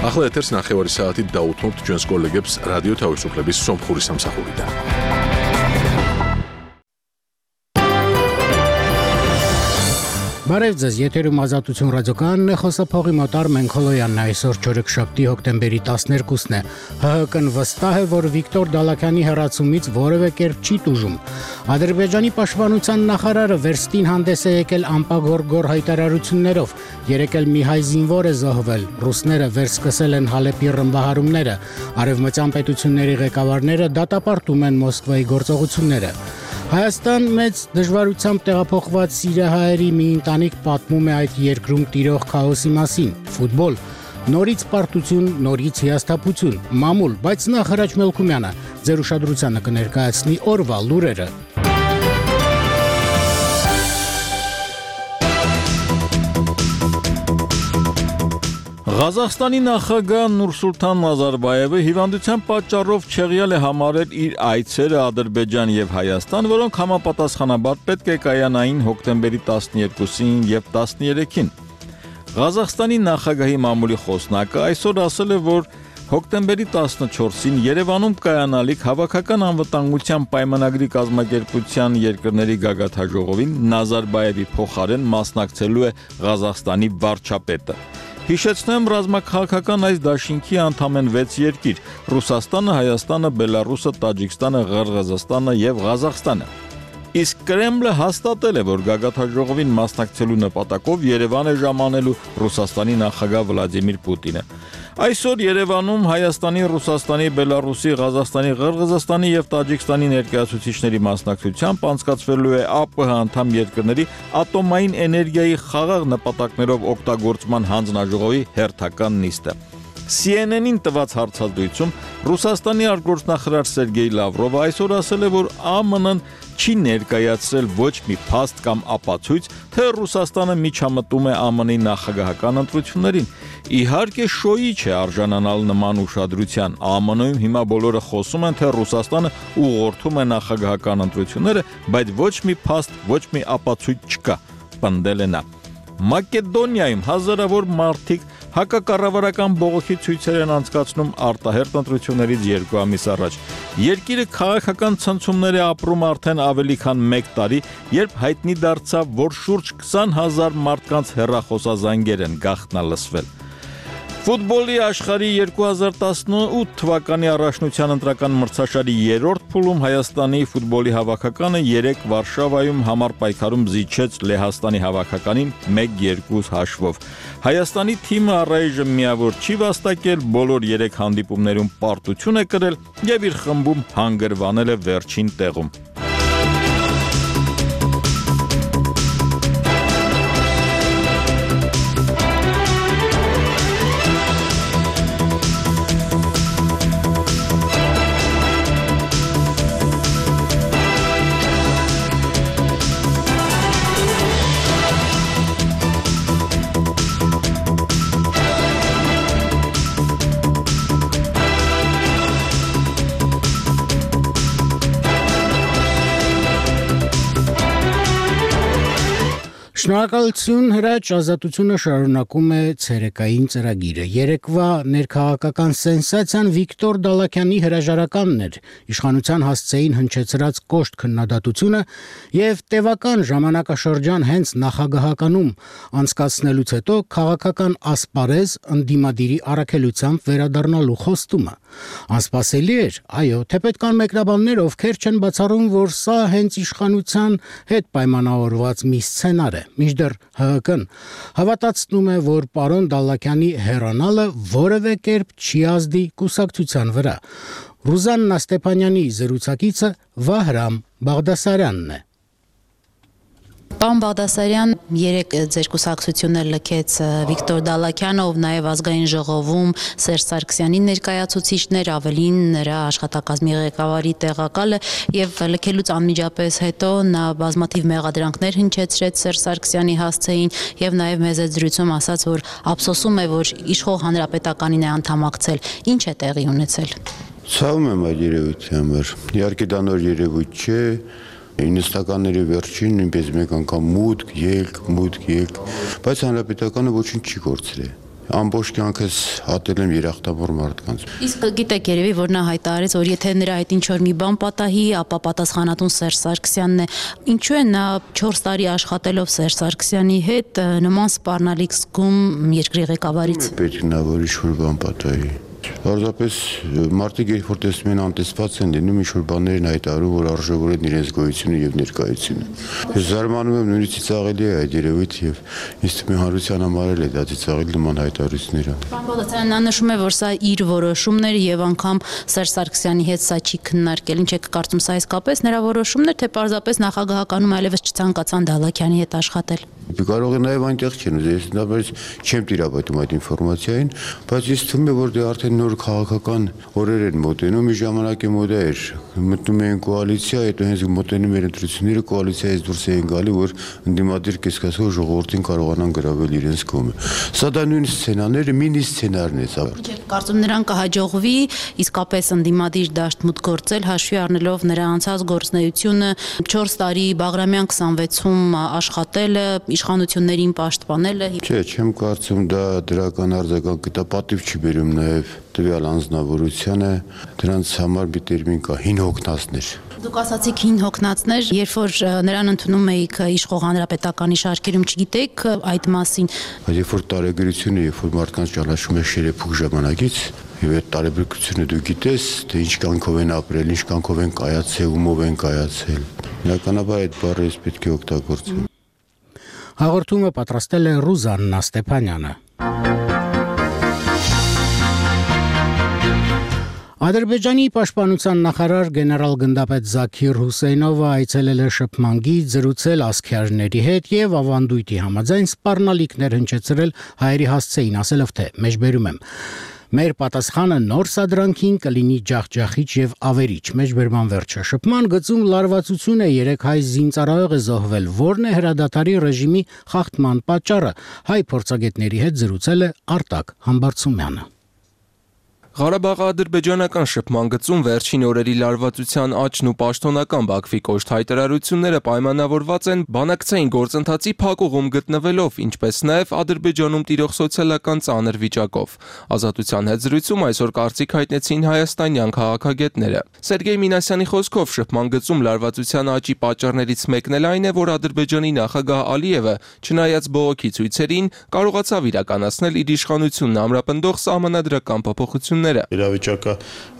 ახლა ეთერს 9 საათით დაუთმობთ ჩვენს კოლეგებს რადიო თავისუფლების სომხური სამსახურიდან. Բարև ձեզ, եթերում ազատություն ռադիոկայանն է, խոսափողի մոտ Արմեն Քոլոյանն է, այսօր չորեքշաբթի հոկտեմբերի 12-ն է։ ՀՀԿ-ն վստահ է, որ Վիկտոր Դալաքյանի հեռացումից որևէ կերպ չի տուժում։ Ադրբեջանի պաշտպանության նախարարը վերստին հանդես է եկել անպագորգոր հայտարարություններով։ Երեկ էլ մի հայ զինվոր է զոհվել։ Ռուսները վերսկսել են Հալեպի ռմբահարումները։ Արևմտյան պետությունների ղեկավարները դատապարտում են Մոսկվայի գործողությունները։ Հայաստան մեծ դժվարությամբ տեղափոխված սիրիահայերի մի ընտանիք պատմում է այդ երկրում տիրող քաոսի մասին։ Ֆուտբոլ, նորից պարտություն, նորից հիասթափություն, մամուլ, բայց նախ Հրաչ Մելքումյանը ձեր ուշադրությանը կներկայացնի օրվա լուրերը։ Ղազախստանի նախագահ Նուրսուլթան Նազարբայևը հիվանդության պատճառով չեղյալ է համարել իր այցերը Ադրբեջան եւ Հայաստան, որոնք համապատասխանաբար պետք է կայանային հոկտեմբերի 12-ին եւ 13-ին։ Ղազախստանի նախագահի մամուլի խոսնակը այսօր ասել է, որ հոկտեմբերի 14-ին Երևանում կայանալիք հավաքական անվտանգության պայմանագրի կազմակերպության երկրների գագաթնաժողովին Նազարբայևի փոխարեն մասնակցելու է Ղազախստանի վարչապետը։ Հիշեցնեմ, ռազմաքաղաքական այս դաշինքի անդամ են 6 երկիր՝ Ռուսաստանը, Հայաստանը, Բելարուսը, Տաջիկստանը, Ղրղըզստանը եւ Ղազախստանը։ Իսկ Կրեմլը հաստատել է, որ գագաթնաժողովին մասնակցելու նպատակով Երևան է ժամանելու Ռուսաստանի նախագահ Վլադիմիր Պուտինը։ Այսօր Երևանում Հայաստանի, Ռուսաստանի, Բելարուսի, Ղազախստանի, Ղրղըզստանի եւ Տաջիկստանի ներկայացուցիչների մասնակցությամբ անցկացվելու է ԱՊՀ անդամ երկրների ատոմային էներգիայի խաղաղ նպատակներով օգտագործման հանձնաժողովի հերթական նիստը։ CNN-ին տված հարցազրույցում Ռուսաստանի արտգործնախարար Սերգեյ Լավրովը այսօր ասել է, որ ԱՄՆ-ն չի ներկայացրել ոչ մի փաստ կամ ապացույց, թե Ռուսաստանը միջամտում է ԱՄՆ-ի նախագահական ընտրություններին։ Իհարկե շոյի չէ արժանանալ նման ուշադրության։ ԱՄՆ-ում հիմա բոլորը խոսում են, թե Ռուսաստանը ուղղորդում է նախագահական ընտրությունները, բայց ոչ մի փաստ, ոչ մի ապացույց չկա, պնդել է նա։ Մակեդոնիայում հազարավոր մարդիկ հակակառավարական բողոքի ցույցեր են անցկացնում արտահերթ ընտրություններից 2 ամիս առաջ։ Երկիրը քաղաքական ցնցումներ է ապրում արդեն ավելի քան 1 տարի, երբ հայտնի դարձավ, որ շուրջ 20,000 մարդկանց հեռախոսազանգեր են գաղտնալսվել։ Ֆուտբոլի աշխարհի 2018 թվականի առաջնության ընտրական մրցաշարի 3-րդ փուլում Հայաստանի ֆուտբոլի հավաքականը 3 Վարշավայում համառ պայքարում զիջեց Լեհաստանի հավաքականին 1-2 հաշվով։ Հայաստանի թիմը առայժմ միավոր չի վաստակել, բոլոր 3 հանդիպումներում պարտություն է կրել եւ իր խմբում հանգրվանել է վերջին տեղում։ Շնորհակալություն Հրաչ, ազատությունը շարունակում է ցերեկային ծրագիրը։ Երեկվա ներքաղաքական սենսացիան Վիկտոր Դալաքյանի հրաժարականն էր։ Իշխանության հասցեին հնչեցրած կոշտ քննադատությունը եւ տևական ժամանակաշրջան հենց նախագահականում անցկացնելուց հետո քաղաքական ասպարեզ ընդդիմադիրի առաքելությամբ վերադառնալու խոստումը։ Անսպասելի էր, այո, թեպետ կան մեկնաբաններ, ովքեր չեն բացառում, որ սա հենց իշխանության հետ պայմանավորված մի սցենար է։ Մինչդեռ ՀՀԿ-ն հավատացնում է, որ պարոն Դալաքյանի հեռանալը որևէ կերպ չի ազդի կուսակցության վրա։ Ռուզաննա Ստեփանյանի զրուցակիցը Վահրամ Բաղդասարյանն է։ Պարոն Բաղդասարյան, երեք ձեր կուսակցությունը լքեց Վիկտոր Դալաքյանը, ով նաև ազգային ժողովում Սերժ Սարգսյանին ներկայացուցիչներ, ավելին նրա աշխատակազմի ղեկավարի տեղակալը, եւ լքելուց անմիջապես հետո նա բազմաթիվ մեղադրանքներ հնչեցրեց Սերժ Սարգսյանի հասցեին եւ նաև մեծ զրույցում ասաց, որ ափսոսում է, որ իշխող հանրապետականին է անդամակցել։ Ինչ է տեղի ունեցել։ Ցավում եմ այդ երևույթի համար։ Իհարկե դա նոր երևույթ չէ։ 90-ականների վերջին նույնպես մեկ անգամ մուտք, ելք, բայց հանրապետականը ոչինչ չի կորցրել։ Ամբողջ կյանքս ատել եմ երախտամոռ մարդկանց։ Իսկ գիտեք երևի, որ նա հայտարարեց, որ եթե նրա այդ ինչ-որ մի բան պատահի, ապա պատասխանատուն Սերժ Սարգսյանն է։ Ինչու է նա 4 տարի աշխատելով Սերժ Սարգսյանի հետ նման սպառնալիք զգում երկրի ղեկավարից։ Պետք է նա որ ինչ-որ բան պատահի։ Պարզապես մարդիկ երբ որ տեսնում են անտեսված են լինում ինչ-որ բաներն հայտարարում, որ արժևորեն իրենց գոյությունը եւ ներկայությունը։ Ես զարմանում եմ նույնիսկ ծիծաղելի է այդ երևույթ եւ ինձ թվում է հանրության համար էլ է դա ծիծաղել նման հայտարարությունները։ Պարոն Բաղդասարյան, նա նշում է, որ սա իր որոշումն էր եւ անգամ Սերժ Սարգսյանի հետ սա չի քննարկել։ Ինչ եք կարծում, սա իսկապես նրա որոշումն էր, թե պարզապես նախագահականում այլևս չցանկացան Դալաքյանի հետ աշխատել։ Կարող է նաև այնտեղ չեն ուզել, ես նույնպես չեմ տիրապետում այդ ինֆորմացիային, բայց ես թվում է, որ դե արդեն նոր քաղաքական օրեր են մոտենում, մի ժամանակի մոտ էր, մտնում էին կոալիցիա, հետո հենց մոտենում էր ընտրությունները, կոալիցիայից դուրս էին գալի, որ ընդդիմադիր կեսկասով ժողովրդին կարողանան գրավել իրենց կողմը։ Սա դա նույն սցենարները, մինի սցենարն է սա։ Ինչ եք կարծում, նրան կհաջողվի իսկապես ընդդիմադիր դաշտ մուտք գործել, հաշվի առնելով նրա անցած գործունեությունը, 4 տարի Բաղրամյան 26-ում աշխատելը, իշխանություններին պաշտպանելը։ Չէ, չեմ կարծում դա դրական արձագանք, դա պատիվ չի բերում նաև տվյալ անձնավորությանը, դրանց համար մի տերմին կա՝ հին հոգնածներ։ Դուք ասացիք հին հոգնածներ, երբ որ նրան ընդունում էիք իշխող հանրապետականի շարքերում, չգիտեք այդ մասին։ Բայց երբ որ տարեգրությունը, երբ որ մարդկանց ճանաչում է շերեփուկ ժամանակից, եւ այդ տարեգրությունը դու գիտես, թե ինչ կյանքով են ապրել, ինչ կյանքով են կայացել, ումով են կայացել։ Բնականաբար այդ բառը ես պետք է օգտագործեմ։ Հաղորդումը պատրաստել է Ռուզաննա Ստեփանյանը։ Ադրբեջանի պաշտպանության նախարար գեներալ-գնդապետ Զաքիր Հուսեյնովը այցելել է շփման գիծ, զրուցել ասքյարների հետ եւ ավանդույթի համաձայն սպառնալիքներ հնչեցրել հայերի հասցեին, ասելով թե մեջբերում եմ. Մեր պատասխանը նոր սադրանքին կլինի ջախջախիչ եւ ավերիչ։ Մեջբերման վերջը շփման գծում լարվածություն է 3 հայ զինծառայող է զոհվել, որն է հրադադարի ռեժիմի խախտման պատճառը։ Հայ փորձագետների հետ զրուցել է Արտակ Համբարձումյանը։ Ղարաբաղի ադրբեջանական շփման գծում վերջին օրերի լարվածության աճն ու պաշտոնական Բաքվի կոշտ հայտարարությունները պայմանավորված են բանակցային գործընթացի փակուղում գտնվելով, ինչպես նաև Ադրբեջանում տիրող սոցիալական ծանր վիճակով։ Ազատության հետ զրույցում այսօր կարծիք հայտնեցին հայաստանյան քաղաքագետները։ Սերգեյ Մինասյանի խոսքով շփման գծում լարվածության աճի պատճառներից մեկն էլ այն է, որ Ադրբեջանի նախագահ Ալիևը, չնայած բողոքի ցույցերին, կարողացավ իրականացնել իր իշխանությունն ամրապնդող սահմանադրական փոփոխությունները։ Իրավիճակը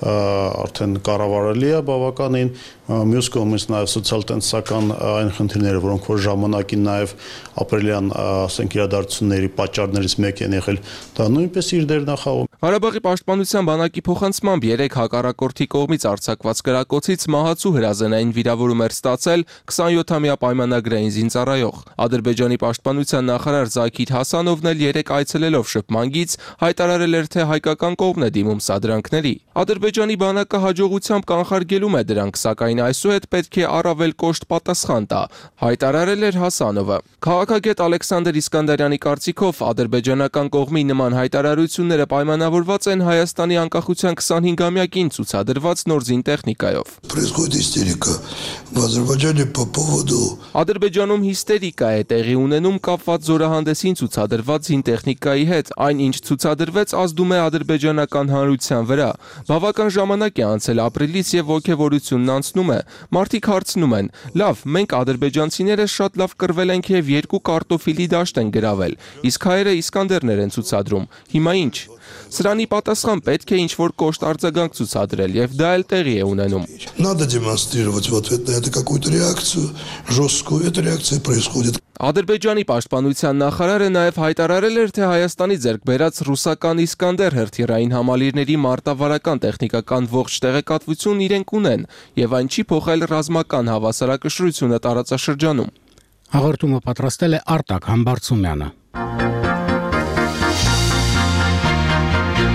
արդեն կառավարելի է բավականին, մյուս կողմից նաև սոցիալ-տնտեսական այն խնդիրները, որոնք որ ժամանակին նաև ապրիլյան, ասենք, իրադարձությունների պատճառներից մեկն են եղել, դա նույնպես իր դերն է խաղում։ Ղարաբաղի պաշտպանության բանակի փոխանցմամբ 3 հակառակորդի կողմից արձակված կրակոցից մահացու հրազենային վիրավորում էր ստացել 27-ամյա պայմանագրային զինծառայող։ Ադրբեջանի պաշտպանության նախարար Զաքիր Հասանովն էլ 3 այցելելով շփման գիծ հայտարարել էր, թե հայկական կողմն է դիմում սադրանքների։ Ադրբեջանի բանակը հաջողությամբ կանխարգելում է դրանք, սակայն այսուհետ պետք է առավել կոշտ պատասխան տա, հայտարարել էր Հասանովը։ Քաղաքագետ Ալեքսանդր Իսկանդարյանի կարծիքով ադրբեջանական կողմի նման հայտարարությունները պայմանավորված են Հայաստանի անկախության 25-ամյակին ցուցադրված նոր զինտեխնիկայով։ Происходит истерика в Азербайджане по поводу Ադրբեջանում հիստերիկա է տեղի ունենում կապված զորահանդեսին ցուցադրված զինտեխնիկայի հետ, այն ինչ ցուցադրվեց ազդում է ադրբեջանական հանրության վրա։ Բավական ժամանակ է անցել ապրիլից եւ ոգևորությունն անցնում է։ Մարդիկ հարցնում են. լավ, մենք ադրբեջանցիները շատ լավ կռվել ենք եւ 2 կարտոֆիլի դաշտ են գրավել, իսկ հայերը Իսկանդերներ են ցուցադրում։ Հիմա ինչ։ Սրանի պատասխան պետք է ինչ-որ կոշտ արձագանք ցուցադրել եւ դա էլ տեղի է ունենում։ надо демонстрировать в ответ на это какую-то реакцию, жесткую. Эта реакция происходит. Ադրբեջանի պաշտպանության նախարարը նաև հայտարարել էր, թե Հայաստանի ձեռք բերած ռուսական Իսկանդեր հրթիռային համալիրների մարտավարական տեխնիկական ողջ տեղեկատվություն իրենք ունեն եւ այն չի փոխել ռազմական հավասարակշռությունը տարածաշրջանում։ Հաղորդումը պատրաստել է Արտակ Համբարձումյանը։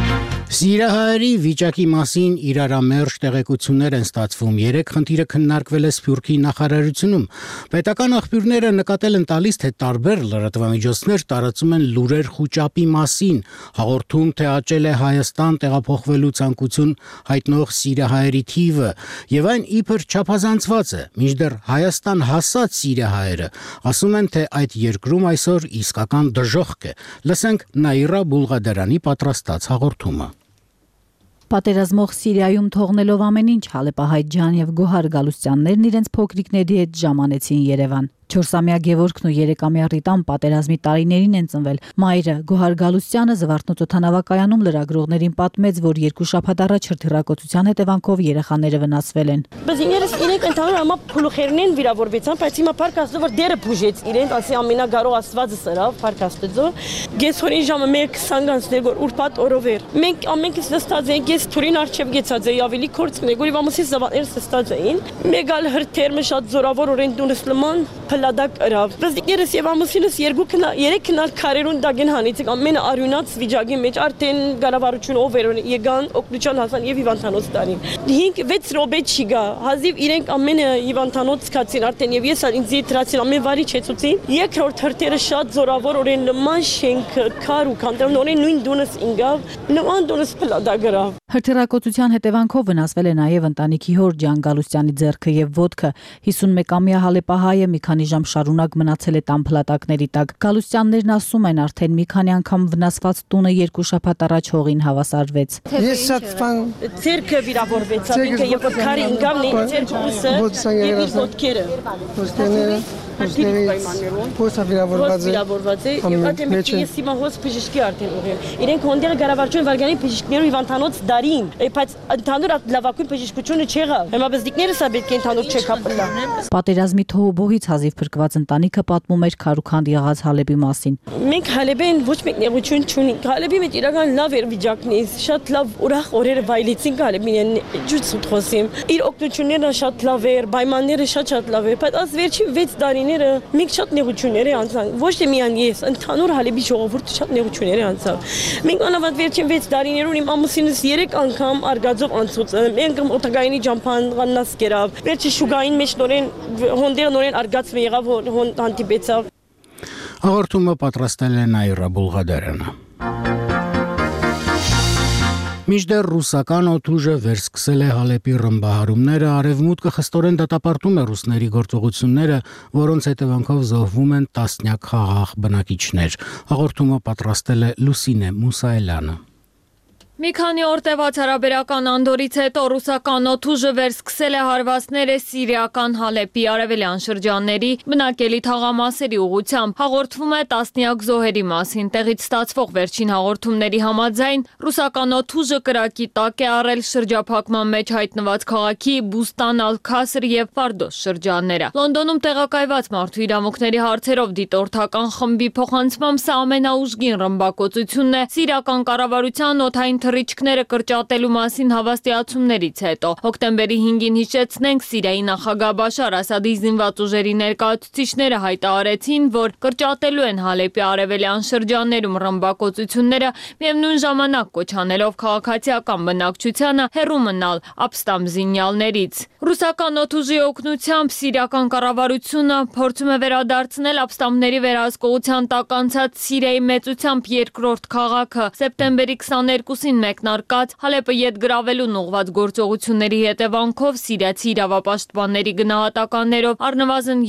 Սիրահարի վիճակի մասին իրարամերժ տեղեկություններ են ստացվում։ Երեք խնդիրը քննարկվել է Սփյուռքի նախարարությունում։ Պետական աղբյուրները նկատել են տալիս, թե տարբեր լրատվամիջոցներ տարածում են լուրեր խուճապի մասին, հաղորդում, թե աճել է Հայաստան տեղափոխվելու ցանկություն հայտնող սիրահարերի թիվը, եւ այն իբր չափազանցված է։ Մինչդեռ Հայաստան հասած սիրահարերը ասում են, թե այդ երկրում այսօր իսկական դժոխք է։ Լսենք Նաիրա Բուլղադարյանի պատրաստած հաղորդումը։ Պատերազմող Սիրիայում թողնելով ամեն ինչ Հալեպահայտ ջան եւ Գոհար Գալուստյաններն իրենց փոքրիկների հետ ժամանեցին Երևան։ 4-ամյա Գևորգն ու 3-ամյա Ռիտան պատերազմի տարիներին են ծնվել։ Մայրը Գոհար Գալուստյանը Զվարթնոցո թանավակայանում լրագրողներին պատմեց, որ 2 շաբաթ առաջ հրթիռակոծության հետևանքով երեխաները վնասվել են։ Բայց ինքներս իրենք ընդհանուր համա փուլուխերնեն վիրավորվեցան, բայց հիմա Փարքաստը որ դերը բուժեց իրեն, ասի ամենագարող Աստվածը սրա Փարքաստը։ Գեսորին ժամը 1:20 որ ուրբաթ օրով էր։ Մենք ամենքից նստած ենք, ես թուրին արչև գեցած էի, ավելի կորցն է, որ ամուսից զավակներս նստած էին։ Մեգալ հրթիռը շատ զորավոր օրեն դունս լման Փլադակ արավ։ Բզիկներս եւ ամուսինս 3 քնալ քարերուն դագեն հանեցին ամենը արյունած վիճակի մեջ արդեն գարավարություն ով էր եկան օգնության հասան եւ հիվանդանոց տարին 5-6 րոպե չի գա հազիվ իրենք ամենը հիվանդանոց սկացին արդեն եւ ես ինձ դրացին ամեն վարի չեցուցին երկրորդ հրթիռը շատ զորավոր օրեն նման շենք քար ու կանտերն օրեն նույն դունս ինգավ նման դունս Փլադակ արավ։ Հրթիռակոծության հետևանքով վնասվել է նաև ընտանիքի հոր Ջան Գալուստյանի ձեռքը եւ ոտքը։ 51-ամյա Հալեպահայը մի քանի ժամ շարունակ մնացել է տան փլատակների տակ։ Գալուստյաններն ասում են, արդեն մի քանի անգամ վնասված տունը 2 շաբաթ առաջ հողին հավասարվեց։ Ես շատ բան ձեռքը վիրավորվեց, ինքը երբ քարի ինգավն է ձեռքուսը եւ իր ոտքերը։ Ոստը վիրավորված է։ Արդեն ես հիմա հոս բժշկի արդեն ուղղել։ Իրենք հոնդերը գարավարչուն վարգանի բժիշկներու հիվանդանոց դարին, բայց ընդհանուր լավագույն բժշկությունը չեղավ։ Հիմա բզդիկներս է պետք է ընդհանուր չեկապլա։ Պատերազմի թոհուբոհից հազիվ փրկված ընտանիքը պատմում էր քարուքանդ եղած Հալեպի մասին։ Մենք Հալեպին ոչ մեկ նեղություն չունենք։ Հալեպի մեջ իրական լավ էր վիճակն է, շատ լավ ուրախ օրերը վայելեցինք Հալեպին, ջուր խոսիմ։ Իր օգնությունները շատ լավ էր, պայմանները շատ լավ էր, բայց աս վերջին 6 տարիները մենք շատ նեղություններ անցանք։ Ոչ թե միայն ես, ընդհանուր Հալեպի ժողովուրդը շատ նեղություններ անցավ։ Մենք անավանդ վերջին 6 տարիներուն իմ ամուսինս 3 անգամ արգածով անցուց։ Մենք օտագայինի ջամփան ղաննաս կերավ։ Վերջի շուգային մեջ նորեն հոնդերը նորեն արգած եղավ հանդիպեցավ։ Հաղորդումը պատրաստել է Նաիրա Բուլղադարյանը։ Մինչդեռ ռուսական օդուժը վերսկսել է Հալեպի ռմբահարումները, արևմուտքը խստորեն դատապարտում է ռուսների գործողությունները, որոնց հետևանքով զոհվում են տասնյակ խաղաղ բնակիչներ։ Հաղորդումը պատրաստել է Լուսինե Մուսայելյանը։ Մի քանի օր տևած հարաբերական անդորից հետո ռուսական օդուժը վերսկսել է հարվածները սիրիական Հալեպի արևելյան շրջանների բնակելի թաղամասերի ուղղությամբ։ Հաղորդվում է տասնյակ զոհերի մասին։ Տեղից ստացվող վերջին հաղորդումների համաձայն ռուսական օդուժը կրակի տակ է առել շրջափակման մեջ հայտնված քաղաքի Բուստան Ալ-Քասր եւ Ֆարդոս շրջանները։ Լոնդոնում տեղակայված մարդու իրավունքների հարցերով դիտորդական խմբի փոխանցմամբ սա ամենաուժգին ռմբակոծությունն է սիրիական կառավարության օդային թռիչքները կրճատելու մասին հավաստիացումներից հետո։ Հոկտեմբերի 5-ին հիշեցնենք Սիրիայի նախագահ Բաշար Ասադի զինված ուժերի ներկայացուցիչները հայտարարեցին, որ կրճատելու են Հալեպի արևելյան շրջաններում ռմբակոծությունները, միևնույն ժամանակ կոչ անելով քաղաքացիական բնակչությանը հեռու մնալ ապստամբ զինյալներից։ Ռուսական օդուժի օգնությամբ սիրիական կառավարությունը փորձում է վերադարձնել ապստամբների վերահսկողության տակ անցած Սիրիայի մեծությամբ երկրորդ քաղաքը սեպտեմբերի 22-ին մեկնարկած Հալեպը ետ գրավելուն ուղղված գործողությունների հետևանքով սիրիացի իրավապաշտպանների գնահատականներով առնվազն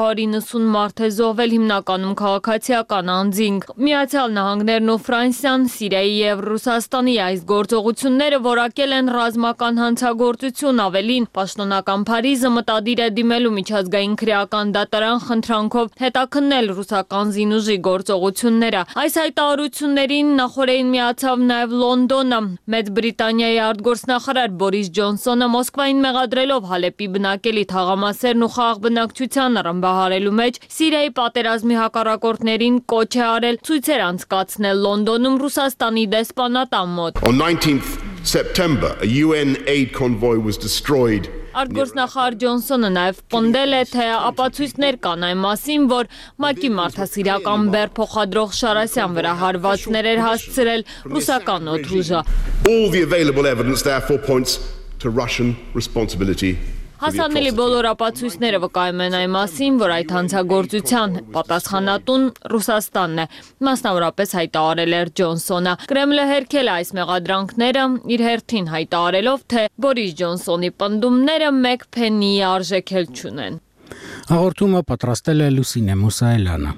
290 մարդ է զոհվել, հիմնականում քաղաքացիական անձինք։ Միացյալ Նահանգներն ու Ֆրանսիան Սիրիայի եւ Ռուսաստանի այս գործողությունները որակել են ռազմական հանցագործություն, ավելին պաշտոնական Փարիզը մտադիր է դիմելու միջազգային քրեական դատարան խնդրանքով հետաքննել ռուսական զինուժի գործողությունները։ Այս հայտարարություններին նախորդին միացավ նաեւ Լոնդոնը։ Մեծ Բրիտանիայի արտգործնախարար Բորիս Ջոնսոնը Մոսկվային մեղադրելով Հալեպի բնակելի թաղամասերն ու խաղաղ բնակչությանը ռմբահարելու մեջ Սիրիայի պատերազմի հակառակորդներին կոչ է արել ցույցեր անցկացնել Լոնդոնում Ռուսաստանի դեսպանատան մոտ։ On 19th September, a UN aid convoy was destroyed Արտգործնախարար Ջոնսոնը նաև պնդել է, թե ապացույցներ կան այն մասին, որ ՄԱԿ-ի մարդասիրական բեռ փոխադրող Շարասյան վրա հարվածներ էր հասցրել ռուսական օդուժը։ All the available evidence therefore points to Russian responsibility. Հասանելի բոլոր ապացույցները վկայում են այն մասին, որ այդ հանցագործության պատասխանատուն Ռուսաստանն է, մասնավորապես հայտարարել էր Ջոնսոնը։ Կրեմլը հերքել է այս մեղադրանքները, իր հերթին հայտարարելով, թե Բորիս Ջոնսոնի պնդումները մեկ փենի արժեք էլ չունեն։ Հաղորդումը պատրաստել է Լուսինե Մուսայելյանը։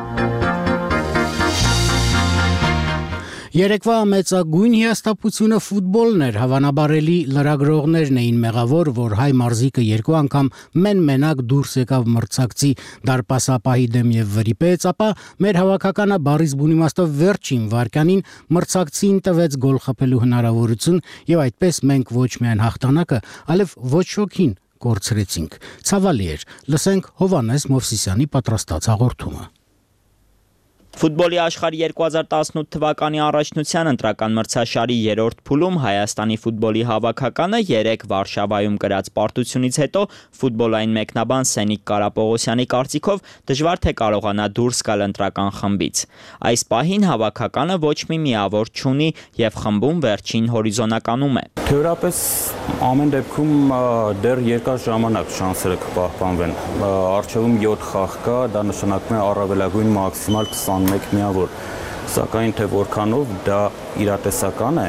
Երեկվա մեծագույն հիասթափությունը ֆուտբոլն էր, հավանաբարելի լրագրողներն էին մեղավոր, որ հայ մարզիկը երկու անգամ մենակ դուրս եկավ մրցակցի դարպասապահի դեմ եւ վրիպեց, ապա մեր հավաքականը բառից բուն իմաստով վերջին վարկանին մրցակցին տվեց գոլ խփելու հնարավորություն եւ այդպես մենք ոչ միայն հաղթանակը, այլև ոչ ոքին կորցրեցինք։ Ցավալի էր։ Լսենք Հովանես Մովսիսյանի պատրաստած հաղորդումը։ Ֆուտբոլի աշխարհի 2018 թվականի առաջնության ընտրական մրցաշարի 3-րդ փուլում Հայաստանի ֆուտբոլի հավաքականը 3 Վարշավայում կրած պարտությունից հետո ֆուտբոլային մեկնաբան Սենիկ Կարապողոսյանի կարծիքով դժվար թե կարողանա դուրս գալ ընտրական խմբից։ Այս պահին հավաքականը ոչ մի միավոր չունի եւ խմբում վերջին հորիզոնականում է։ Թեորապես ամեն դեպքում դեռ երկար ժամանակ շանսերը կպահպանվեն։ Առջևում 7 խաղ կա, դա նշանակում է առավելագույն մաքսիմալ 21 միավոր, սակայն թե որքանով դա իրատեսական է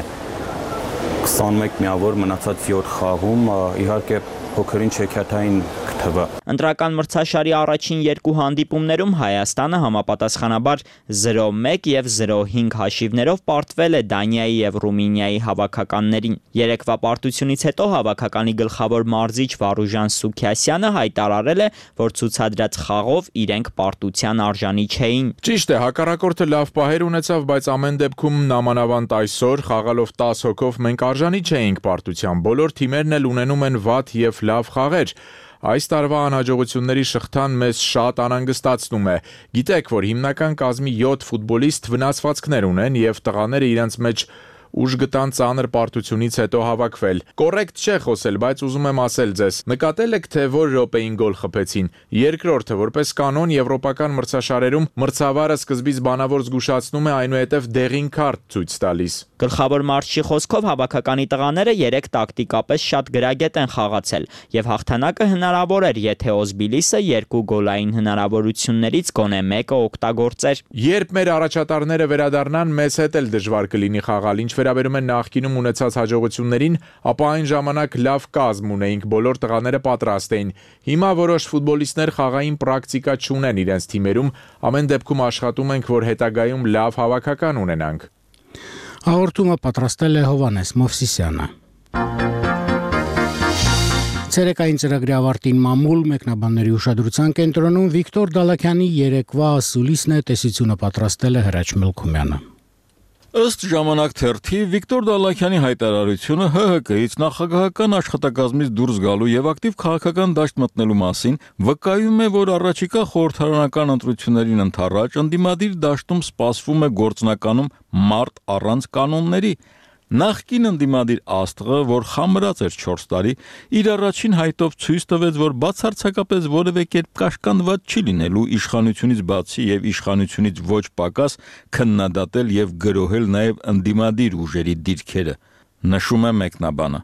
21 միավոր մնացած 7 խաղում իհարկե փոքրին չեքիաթային կթվա։ Ընտրական մրցաշարի առաջին 2 հանդիպումներում Հայաստանը համապատասխանաբար 0-1 եւ 0-5 հաշիվներով պարտվել է Դանիայի եւ Ռումինիայի հավաքականներին։ Երեկվա պարտությունից հետո հավաքականի գլխավոր մարզիչ Վարուժան Սուքիասյանը հայտարարել է, որ ցուցադրած խաղով իրենք պարտության արժանի չէին։ Ճիշտ է, հակառակորդը լավ պահեր ունեցավ, բայց ամեն դեպքում նամանավանդ այսօր խաղալով 10 հոգով մենք արժանի չէինք պարտության։ Բոլոր թիմերն էլ ունենում են վատ եւ լավ խաղեր։ Այս տարվա անհաջողությունների շղթան մեզ շատ անհանգստացնում է։ Գիտեք, որ հիմնական կազմի 7 ֆուտբոլիստ վնասվածքներ ունեն եւ տղաները իրենց մեջ ուժ գտան ծանր պարտությունից հետո հավաքվել։ Կոռեկտ չէ խոսել, բայց ուզում եմ ասել ձեզ, նկատել եք թե որ րոպեին գոլ խփեցին։ Երկրորդը, որպես կանոն եվրոպական մրցաշարերում մրցավարը սկզբից բանավոր զգուշացնում է, այնուհետև դեղին քարտ ցույց տալիս։ Գլխավոր մարզչի խոսքով հավաքականի տղաները 3 տակտիկապես շատ գրագետ են խաղացել եւ հաղթանակը հնարավոր էր, եթե Օզբիլիսը 2 գոլային հնարավորություններից գոնե մեկը օգտագործեր։ Երբ մեր առաջատարները վերադառնան, մեզ հետ էլ դժվար կլինի խաղալ, ինչ վերաբերում է նախկինում ունեցած հաջողություններին, ապա այն ժամանակ լավ կազմ ունեինք, բոլոր տղաները պատրաստ էին։ Հիմա որոշ ֆուտբոլիստներ խաղային պրակտիկա չունեն իրենց թիմերում, ամեն դեպքում աշխատում ենք, որ հետագայում լավ հավաքական ունենանք։ Հաղորդումը պատրաստել է Հովանես Մովսիսյանը։ Ցերեկային ծրագրի ավարտին մամուլ մեկնաբանների ուշադրության կենտրոնում Վիկտոր Դալաքյանի երեկվա ասուլիսն է, տեսությունը պատրաստել է Հրաչ Մելքումյանը։ Ըստ ժամանակ թերթի Վիկտոր Դալաքյանի հայտարարությունը ՀՀԿ-ից նախագահական աշխատակազմից դուրս գալու եւ ակտիվ քաղաքական դաշտ մտնելու մասին վկայում է, որ առաջիկա խորհրդարանական ընտրություններին ընդառաջ ընդդիմադիր դաշտում սպասվում է գործնականում մարտ առանց կանոնների։ Նախկին ընդդիմադիր աստղը, որ խամրած էր 4 տարի, իր առաջին հայտով ցույց տվեց, որ բացարձակապես որևէ կերպ կաշկանդված չի լինելու իշխանությունից բացի եւ իշխանությունից ոչ պակաս քննադատել եւ գրոհել նաեւ ընդդիմադիր ուժերի դիրքերը, նշում է մեկնաբանը։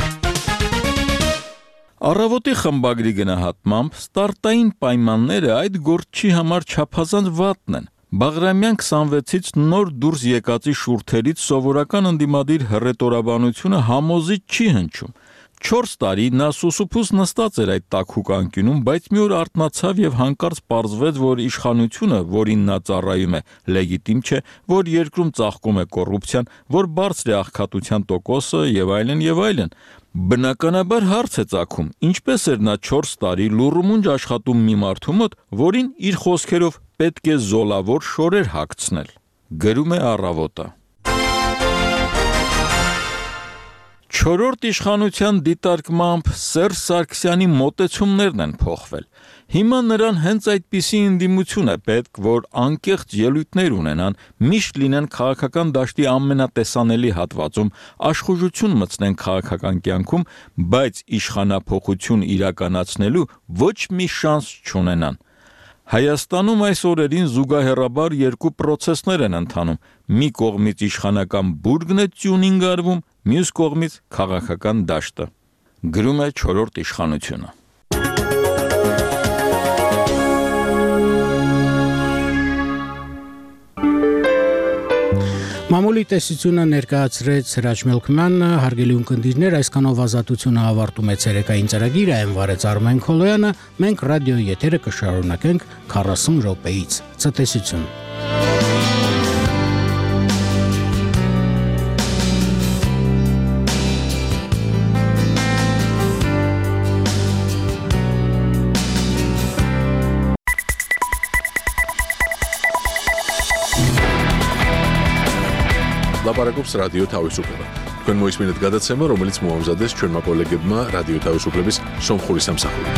Առավոտի խմբագրի գնահատմամբ ստարտային պայմանները այդ գործի համար չափազանց վատն են։ Բաղրամյան 26-ից նոր դուրս եկածի շուրթերից սովորական ընդդիմադիր հռետորաբանությունը համոզիչ չի հնչում։ 4 տարի նա սուսուփուս նստած էր այդ տաքուկ անկյունում, բայց մի օր արթնացավ եւ հանկարծ պարզվեց, որ իշխանությունը, որին նա ծառայում է, լեգիտիմ չէ, որ երկրում ծաղկում է կոռուպցիան, որ բարձր է աղքատության տոկոսը եւ այլն եւ այլն։ Բնականաբար հարց է ծագում, ինչպես էր նա 4 տարի լուռումունջ աշխատում մի մարդու մոտ, որին իր խոսքերով պետք է զոլավոր շորեր հագցնել։ Գրում է Առավոտը։ Չորրորդ իշխանության դիտարկմամբ Սերժ Սարգսյանի մոտեցումներն են փոխվել։ Հիմա նրան հենց այդպիսի ընդդիմություն է պետք, որ անկեղծ ելույթներ ունենան, միշտ լինեն քաղաքական դաշտի ամենատեսանելի հատվածում, աշխուժություն մտցնեն քաղաքական կյանքում, բայց իշխանափոխություն իրականացնելու ոչ մի շանս չունենան։ Հայաստանում այս օրերին զուգահեռաբար երկու պրոցեսներ են ընթանում։ Մի կողմից իշխանական բուրգն է տյունինգ արվում, մյուս կողմից քաղաքական դաշտը։ Գրում է չորրորդ իշխանությունը։ Մամուլի տեսությունը ներկայացրեց Հրաչ Մելքմյանը, հարգելի ունկնդիրներ, այսքանով ազատությունը ավարտում է ցերեկային ծրագիրը, այն վարեց Արմեն Քոլոյանը, մենք ռադիոյի եթերը կշարունակենք 40 րոպեից։ Ցտեսություն։ Լապարակոպս ռադիո თავისუფლება. თქვენ მოისმინეთ გადაცემა, რომელიც მოამზადეს ჩვენმა კოლეგებმა რადიო თავისუფლების სომხური სამსახურით.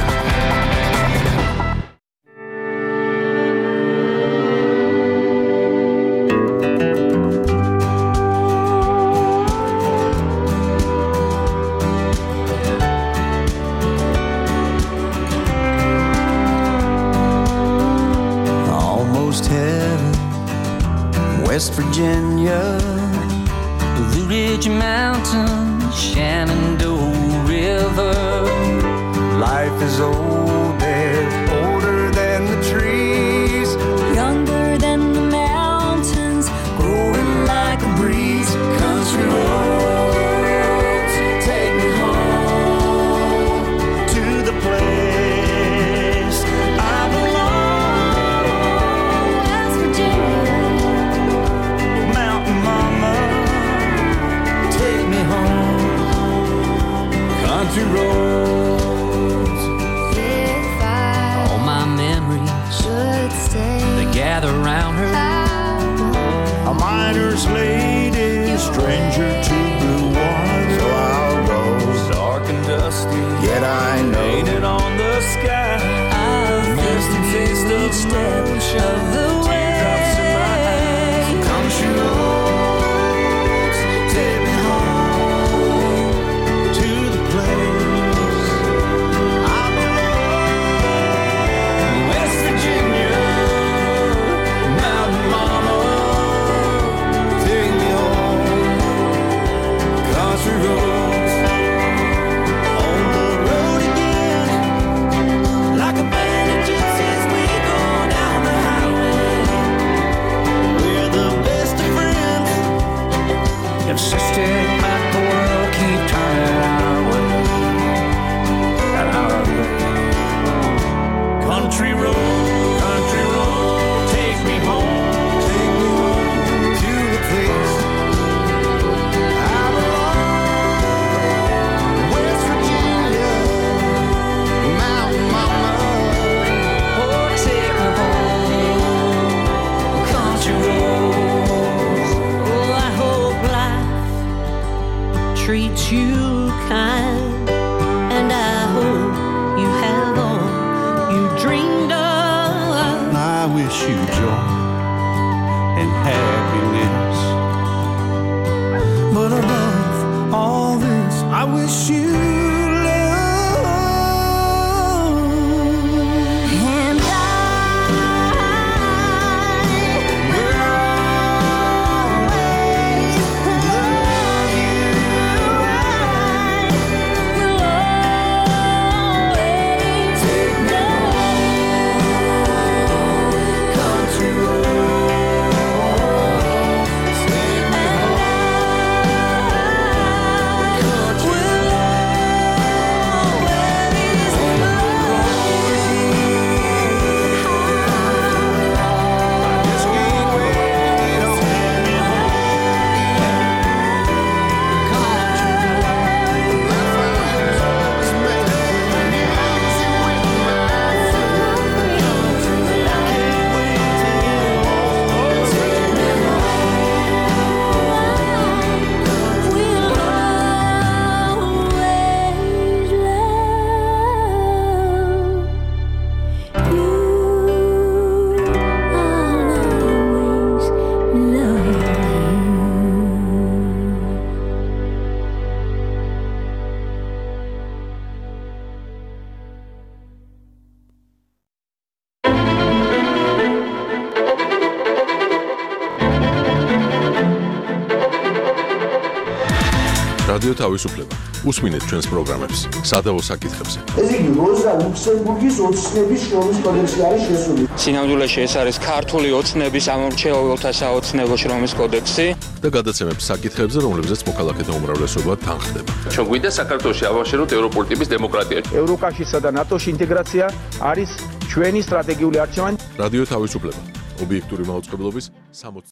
Almost heaven, West Virginia, Blue Ridge Mountains, Shenandoah River. Life is older, older than the trees, younger than the mountains, growing like a breeze. Country roads take me home to the place I belong. West Virginia, Mountain Mama, take me home. Country roads, all my memories should stay. They gather round her. A miner's lady, stranger to blue water. So I'll go, dark and dusty, yet I know, painted on the sky. I'll misty taste of step of the way. Teardrops in my eyes. Country roads, take me home to the place I belong. West Virginia, Mountain Mama, take me home. Country roads, on the road again, like a band of gypsies, we go down the highway. We're the best of friends, insisting that the world keep turning our way, our way. Country road, take me home to the place I belong. West Virginia, Mountain Mama, oh, take me home. Country roads, oh, I hope life treats you kind, and I hope you have all you dreamed of. I wish you joy and happiness, but above all this, I wish you love. And I will always love you. I will always take me home. Country roads, take me home. Country roads, რადიო თავისუფლება. უსმინეთ ჩვენს პროგრამებს სადავო საკითხებზე. ეს იგი როზა ლუქსემბურგის ოცნების შრომის კოდექსი არის შესული. სინამდვილეში ეს არის ქართული ოცნების ამორჩეულთა საოცნებო შრომის კოდექსი და გადაცემებს საკითხებზე, რომლებზეც მოქალაქეთა უმრავლესობა თანხდება. ჩვენ გვინდა საქართველოში ავაშენოთ ევროპული ტიპის დემოკრატია. ევროკავშირსა და ნატოში ინტეგრაცია არის ჩვენი სტრატეგიული არჩევანი. რადიო თავისუფლება. ობიექტური მაუწყებლობის 60